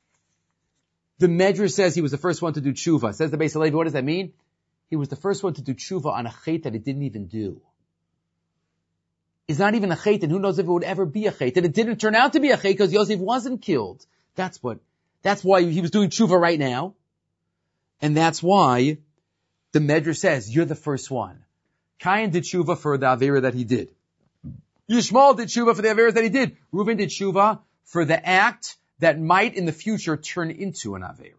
The Medrash says he was the first one to do tshuva. Says the Beis Halevi, what does that mean? He was the first one to do tshuva on a chet that it didn't even do. It's not even a chet, and who knows if it would ever be a chet. And it didn't turn out to be a chet because Yosef wasn't killed. That's what, that's why he was doing tshuva right now. And that's why the Medrash says, you're the first one. Cain did tshuva for the avera that he did. Yishmael did tshuva for the averas that he did. Reuven did tshuva for the act that might in the future turn into an Aveira.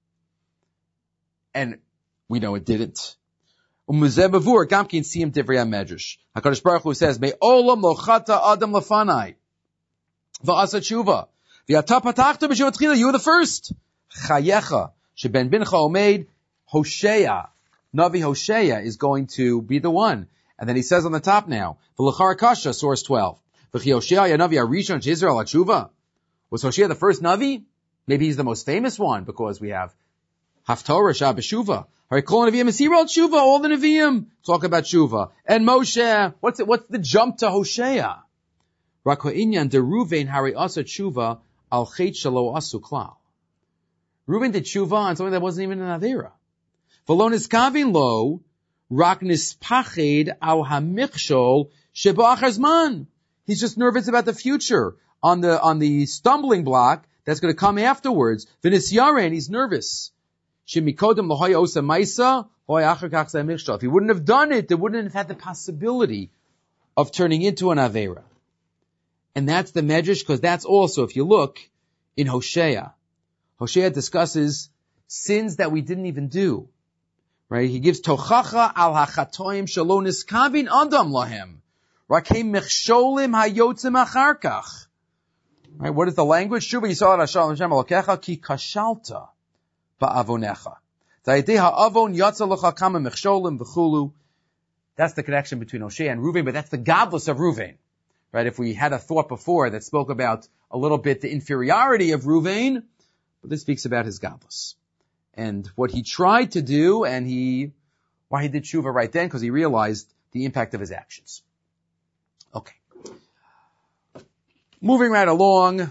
And we know it didn't. HaKadosh Baruch Hu says, Me'olam lo chata adam lefanai v'asa tshuva v'ata patachta b'shuva tchila, you were the first. Chayecha sheben bincha omeid, Hosea, Navi Hosea is going to be the one. And then he says on the top now, V'lechar kasha, source twelve, V'chi Hosea ya Navi arishon she'Yisrael ha'tshuva. Was Hosea the first Navi? Maybe he's the most famous one because we have Haftorah, Shah B'Shuva. All the Nevi'im talk about Shuva. And Moshe, what's it, what's the jump to Hosea? Reuven did Shuva on something that wasn't even an Avera. V'lo niskavin lo, rak nispached au hamichshol sheba achar zman. He's just nervous about the future, on the, on the stumbling block that's going to come afterwards. V'nisyaren, he's nervous. If he wouldn't have done it, they wouldn't have had the possibility of turning into an Avera. And that's the Medrash, because that's also, if you look in Hosea, Hosea discusses sins that we didn't even do. Right? He gives Tochacha al hachatoim shelo niskavin adam lahem. Rakem mechsholim hayotzim acharkach. Right? What is the language? Shuva yisrael Hashem Hashem Elokecha ki kashalta ba'avonecha. Ha'avon yatsa lecha kama mechsholim v'chulu. That's the connection between Hosea and Reuven, but that's the godless of Reuven. Right? If we had a thought before that spoke about a little bit the inferiority of Reuven, but this speaks about his godless. And what he tried to do, and he, why he did tshuva right then, because he realized the impact of his actions. Okay. Moving right along.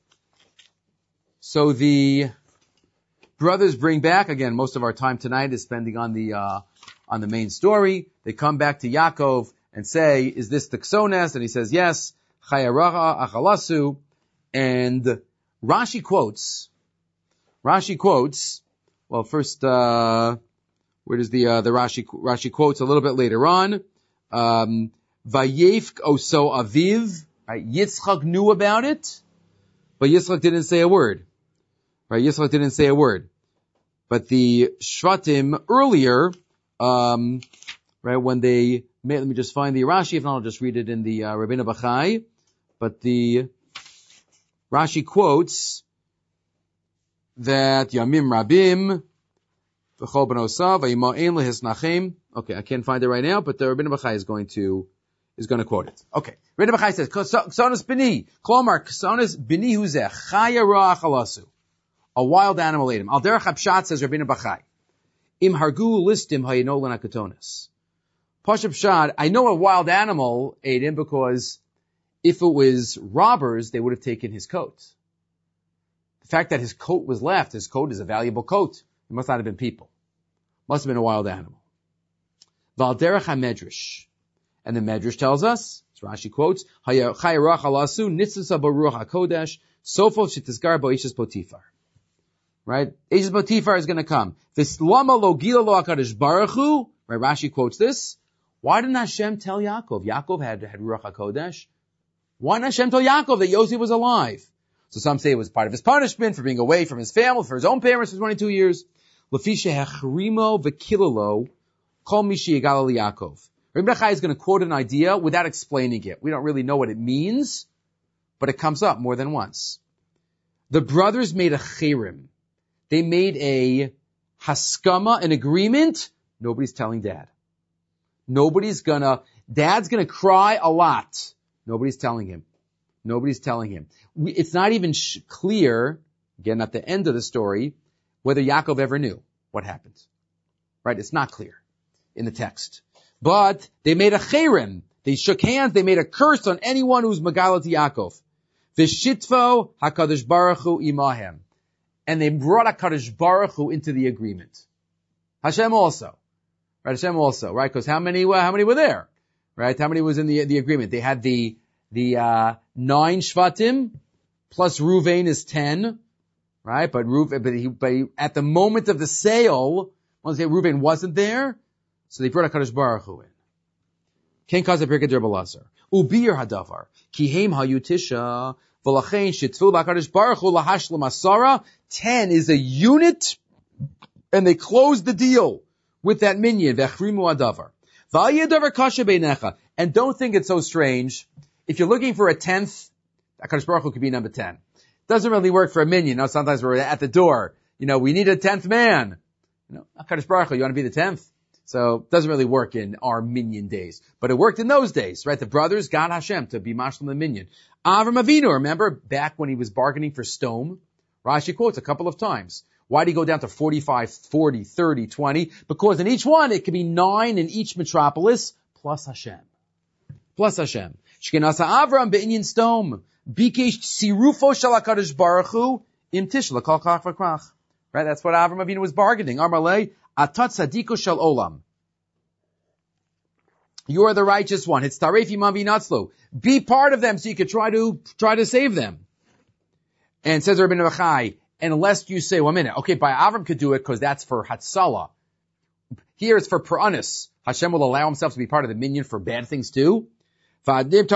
So the brothers bring back, again, most of our time tonight is spending on the, uh, on the main story. They come back to Yaakov and say, is this the Ksones? And he says, yes. Chayaracha achalasu. And Rashi quotes, Rashi quotes, well, first, uh, where does the, uh, the Rashi, Rashi quotes a little bit later on. Um, Vayefk oso aviv. Right? Yitzchak knew about it, but Yitzchak didn't say a word. Right? Yitzchak didn't say a word. But the Shvatim earlier, um, right, when they made, let me just find the Rashi, if not I'll just read it in the, uh, Rabbeinu Bachai. But the Rashi quotes that Yamim Rabim, V'chol B'nosav, V'yima'en lehisnachem. Okay, I can't find it right now, but the Rabbeinu Bachai is going to, is going to quote it. Okay. Rabbeinu Bachai says, Ksonos bini, Klomar, Ksonos bini huzeh, Chaya ra'ach alasu. A wild animal ate him. Al derech hapshat, says Rabbeinu Bachai. Im hargu listim hayinolan hakatonis. Pashup Pshat, I know a wild animal ate him because if it was robbers, they would have taken his coat. The fact that his coat was left, his coat is a valuable coat. It must not have been people. Must have been a wild animal. Val derech ha-medrash. And the Medrash tells us, as Rashi quotes, Chayarach alasu nitzasa baruch hakodesh sofo shetizgar bo ishes potifar. Right? Ishes potifar is going to come. V'slama lo gila lo HaKadosh Baruch Hu. Right? Rashi quotes this. Why didn't Hashem tell Yaakov? Yaakov had, had Ruach HaKodesh. Why didn't Hashem tell Yaakov that Yosef was alive? So some say it was part of his punishment for being away from his family, for his own parents for twenty-two years. Lefisha hechrimo v'kilalo kol mishi yigal Yaakov. Rabbi Bachai is going to quote an idea without explaining it. We don't really know what it means, but it comes up more than once. The brothers made a chirim. They made a haskama, an agreement. Nobody's telling dad. Nobody's gonna, dad's gonna cry a lot. Nobody's telling him. Nobody's telling him. We, it's not even sh- clear, again at the end of the story, whether Yaakov ever knew what happened. Right? It's not clear in the text. But they made a cherem. They shook hands. They made a curse on anyone who's Megalat Yaakov. V'shitvo HaKadosh Baruch Hu imahem. And they brought HaKadosh Baruch Hu into the agreement. Hashem also. Right? Hashem also. Right? Because how many, how many were there? Right? How many was in the, the agreement? They had the, the, uh, nine Shvatim, plus Ruvain is ten. Right? But Ruvain, but he, but he, at the moment of the sale, once they Ruvain wasn't there, so they brought HaKadosh Baruch Hu in. Ken Kaza Pirkei Derba Lazar. Ubir hadavar. Kihem hayutisha Ten is a unit, and they close the deal with that minyan. And don't think it's so strange. If you're looking for a tenth, HaKadosh Baruch Hu could be number ten. Doesn't really work for a minyan. No, sometimes we're at the door. You know, we need a tenth man. You know, HaKadosh Baruch Hu, you want to be the tenth? So it doesn't really work in our minyan days. But it worked in those days, right? The brothers got Hashem to be mashlim the minyan. Avram Avinu, remember back when he was bargaining for stone? Rashi quotes a couple of times. Why did he go down to forty-five, forty, thirty, twenty? Because in each one, it could be nine in each metropolis, plus Hashem. Plus Hashem. Shkenasa Avram be'inyan stone. Bikesh sirufo shel HaKadosh Baruch Hu im tish l'kol kach v'krach. Right? That's what Avram Avinu was bargaining. Amarle, atat tzadiko shel olam. You are the righteous one. It's taref imam v'natzlo. Be part of them so you could try to, try to save them. And says Rabbeinu Bachai, unless you say, one minute, okay, by Avram could do it because that's for Hatzalah. Here it's for Puranis. Hashem will allow himself to be part of the minyan for bad things too. Says the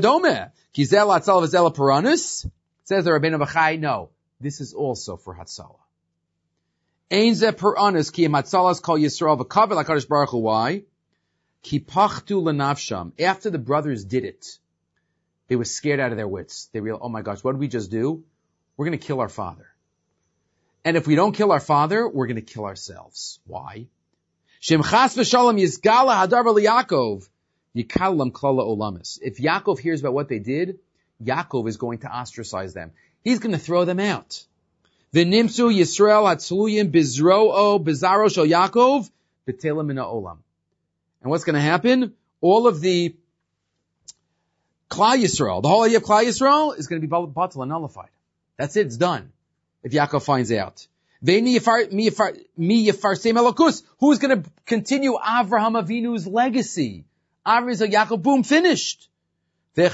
Rabbeinu Bachai, no, this is also for Hatzalah. Ein ze Puranis ki Hatzalas kol Yisrael v'kavel HaKadosh Baruch Hu. Why? Ki pachtu lenafsham. After the brothers did it, they were scared out of their wits. They realized, oh my gosh, what did we just do? We're going to kill our father. And if we don't kill our father, we're going to kill ourselves. Why? Shem chas v'shalom yizgala hadar v'Yaakov yikalam klala olamis. If Yaakov hears about what they did, Yaakov is going to ostracize them. He's going to throw them out. V'nimsu Yisrael hatzluyim bizro'o bizaro shel Yaakov b'telam min ha'olam. And what's going to happen? All of the Klal Yisrael, the whole idea of Klal Yisrael is going to be batal and nullified. That's it. It's done. If Yaakov finds out. Who's going to continue Avraham Avinu's legacy? Avraham Yitzchak Yaakov, boom, finished. So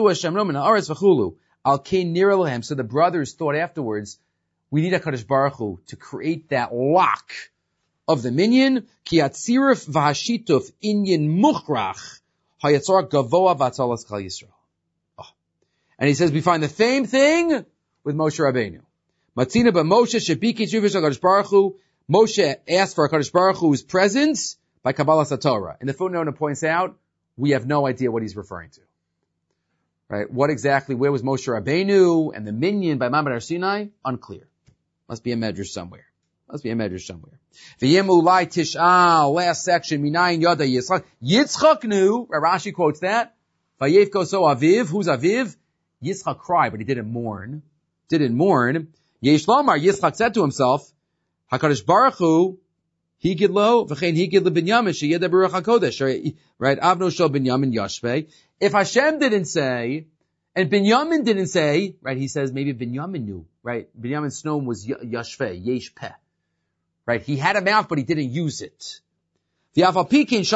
the brothers thought afterwards, we need HaKadosh Baruch Hu to create that lock of the minyan. Ki atzirif v'hashituf inyan muchrach hayatzor gavoa v'atzalas Klal Yisrael. And he says we find the same thing with Moshe Rabbeinu. Matzina ba Moshe shebiki shuvish HaKadosh Baruch Hu. Moshe asked for HaKadosh Baruch Hu's presence by Kabbalas HaTorah. And the footnote points out, we have no idea what he's referring to. Right? What exactly, where was Moshe Rabbeinu and the minyan by Mamad Har Sinai? Unclear. Must be a medrash somewhere. Must be a medrash somewhere. V'yem ulai tish'al, last section, minayin yada Yitzchak. Yitzchak knew, Rashi quotes that. Vayevko so aviv, who's aviv? Yitzchak cried, but he didn't mourn. Didn't mourn. Yesh Lomar, Yitzchak said to himself, HaKadosh Baruch Hu, higid lo, v'chein higid le Binyamin, sheyeda Baruch HaKodesh. Right? Avno shel Binyamin yashvei. If Hashem didn't say, and Binyamin didn't say, right, he says maybe Binyamin knew, right? Binyamin's name was yashvei, yesh peh. Right? He had a mouth, but he didn't use it. If the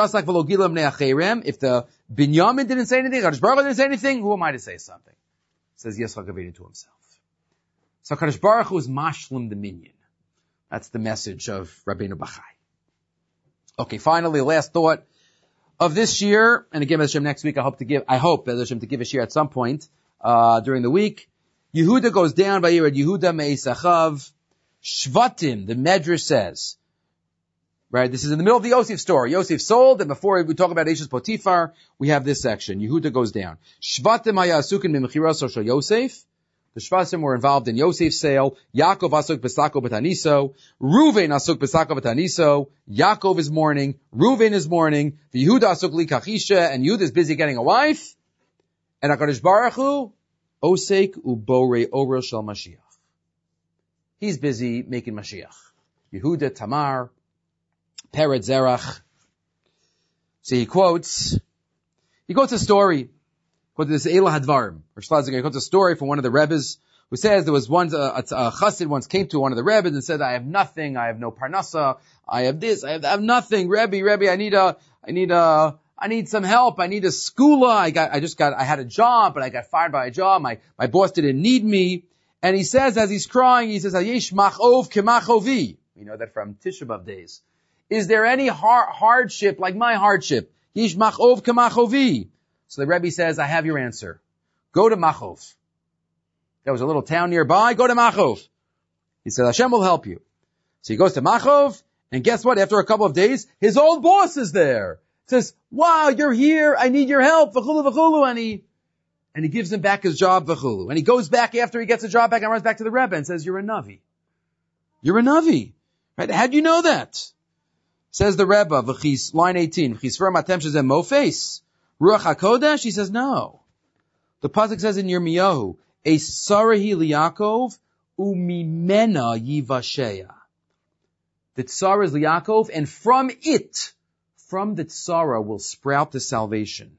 Binyamin didn't say anything, HaKadosh Baruch Hu didn't say anything, who am I to say something? Says Yitzchak Avinu to himself. So HaKadosh Baruch Hu is mashlim the minyan. That's the message of Rabbeinu Bachai. Okay, finally, last thought of this year, and again, Hashem, next week I hope to give, I hope Hashem to give a shir at some point, uh, during the week. Yehuda goes down by Yered Yehuda Me'isachav. Shvatim, the Medrash says, right, this is in the middle of the Yosef story. Yosef sold, and before we talk about Eishes Potiphar, we have this section. Yehuda goes down. Shvatim haya asukin b'mechiraso shel Yosef. The Shvatim were involved in Yosef's sale. Yaakov asuk b'sako b'taniso. Ruvain asuk b'sako b'taniso. Yaakov is mourning. Ruvain is mourning. The Yehuda asuk li kachisha, and Yehuda is busy getting a wife. And HaKadosh Baruch Hu, osek uborei orel shel Mashiach. He's busy making Mashiach. Yehuda, Tamar, Peretz, Zerach. So he quotes, he quotes a story. Quotes this Eila Hadvarim. Or Shlazing, he quotes a story from one of the Rebbes who says there was one, a, a, a chassid once came to one of the Rebbes and said, I have nothing, I have no parnasa, I have this, I have, I have nothing. Rebbe, Rebbe, I need a, I need a, I need some help, I need a skula, I got, I just got, I had a job, but I got fired by a job, my, my boss didn't need me. And he says, as he's crying, he says, Hayesh machov kemachovi. We know that from Tisha B'Av days. Is there any har- hardship like my hardship? Yesh machov kemachovi. So the Rebbe says, I have your answer. Go to Machov. There was a little town nearby. Go to Machov. He said, Hashem will help you. So he goes to Machov, and guess what? After a couple of days, his old boss is there. Says, wow, you're here. I need your help. V'chulu, v'chulu. And he, and he gives him back his job, v'chulu. And he goes back after he gets the job back and runs back to the Rebbe and says, you're a Navi. You're a Navi. Right? How'd you know that? Says the Rebbe, v'chis, line eighteen, v'chisfer matem shezem mofes, ruach hakodesh. He says, no. The pasuk says in Yirmiyahu, a sarahi liyakov umimena yivasheya. The tzara is liyakov, and from it, from the tzara will sprout the salvation.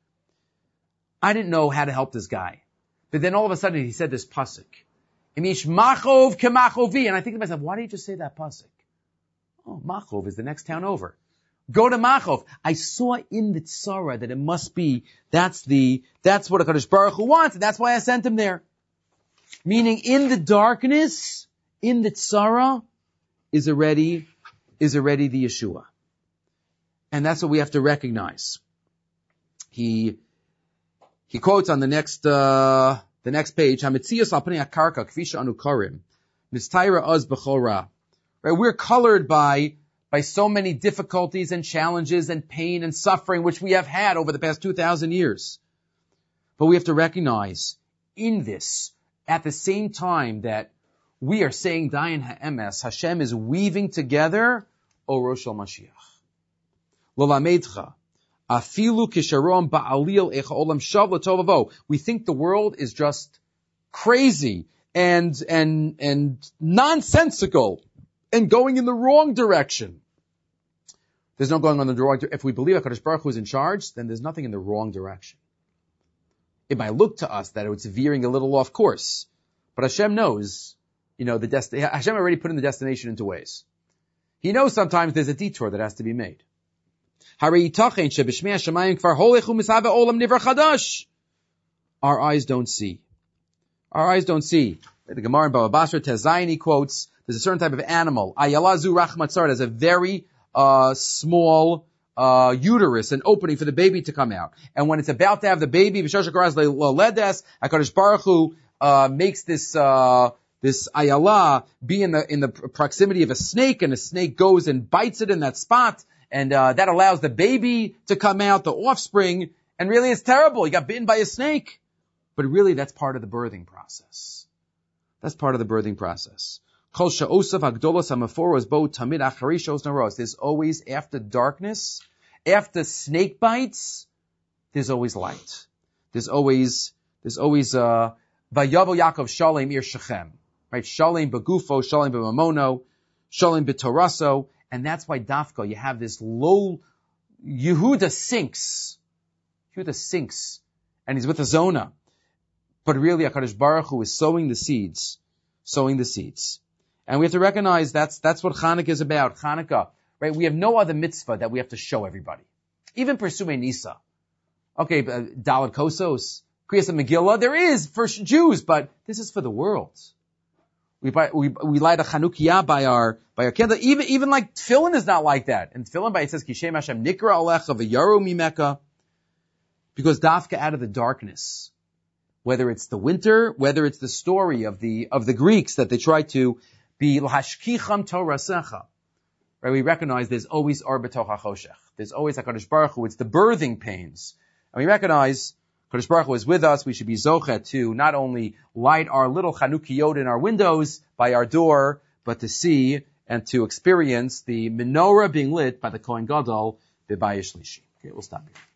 I didn't know how to help this guy. But then all of a sudden he said this pasuk. Imish machov kemachovi. And I think to myself, why did he just say that pasuk? Oh, Machov is the next town over. Go to Machov. I saw in the tzara that it must be, that's the, that's what HaKadosh Baruch Hu wants, and that's why I sent him there. Meaning in the darkness, in the tzara, is already, is already the Yeshua. And that's what we have to recognize. He, he quotes on the next, uh, the next page, HaMetzias al pnei hakarka kvisha anu karim, mistaira oz b'chol ra. Right? We're colored by, by so many difficulties and challenges and pain and suffering which we have had over the past two thousand years. But we have to recognize in this, at the same time that we are saying Dayan Ha'emes, Hashem is weaving together O Rosh Mashiach. L'lamedcha, afilu kisharon ba'alil echa olam shav l'tovavo. We think the world is just crazy and, and, and nonsensical and going in the wrong direction. There's no going on the wrong direction. If we believe HaKadosh Baruch Hu is in charge, then there's nothing in the wrong direction. It might look to us that it's veering a little off course, but Hashem knows, you know, the desti- Hashem already put in the destination into ways. He knows sometimes there's a detour that has to be made. Our eyes don't see. Our eyes don't see. The Gemara in Baba Basra Tezaini quotes, there's a certain type of animal. Ayalazu rachmatzar has a very uh small uh uterus, an opening for the baby to come out. And when it's about to have the baby, HaKadosh Baruch Hu uh makes this uh this ayala be in the in the proximity of a snake, and a snake goes and bites it in that spot, and uh that allows the baby to come out, the offspring, and really it's terrible. He got bitten by a snake. But really that's part of the birthing process. That's part of the birthing process. There's always, after darkness, after snake bites, there's always light. There's always, there's always, uh, Vayavo Yaakov Shalem Ir Shechem. Right? Shalem Begufo, Shalem B'mamono, Shalem B'toraso. And that's why Dafka, you have this low, Yehuda sinks. Yehuda sinks. And he's with a Zona. But really, HaKadosh Baruch Hu is sowing the seeds. Sowing the seeds. And we have to recognize that's, that's what Chanukah is about. Chanukah, right? We have no other mitzvah that we have to show everybody. Even Pursuing Nisa. Okay, uh, Dalet Kosos, Kriyas Megillah, there is for Jews, but this is for the world. We buy, we, we light a Chanukiah by our, by our candle. Even, even like Tefillin is not like that. And Tefillin by it says, Kishem Hashem Nikra Alecha V'yaru Mimeka. Because Dafka out of the darkness. Whether it's the winter, whether it's the story of the, of the Greeks that they try to be l'hashkicham torasecha. Right? We recognize there's always ar b'toch hachoshech. There's always HaKadosh Baruch Hu. It's the birthing pains. And we recognize HaKadosh Baruch Hu is with us. We should be zochet to not only light our little Chanukiyot in our windows by our door, but to see and to experience the menorah being lit by the Kohen Gadol, B'bayis Shlishi. Okay, we'll stop here.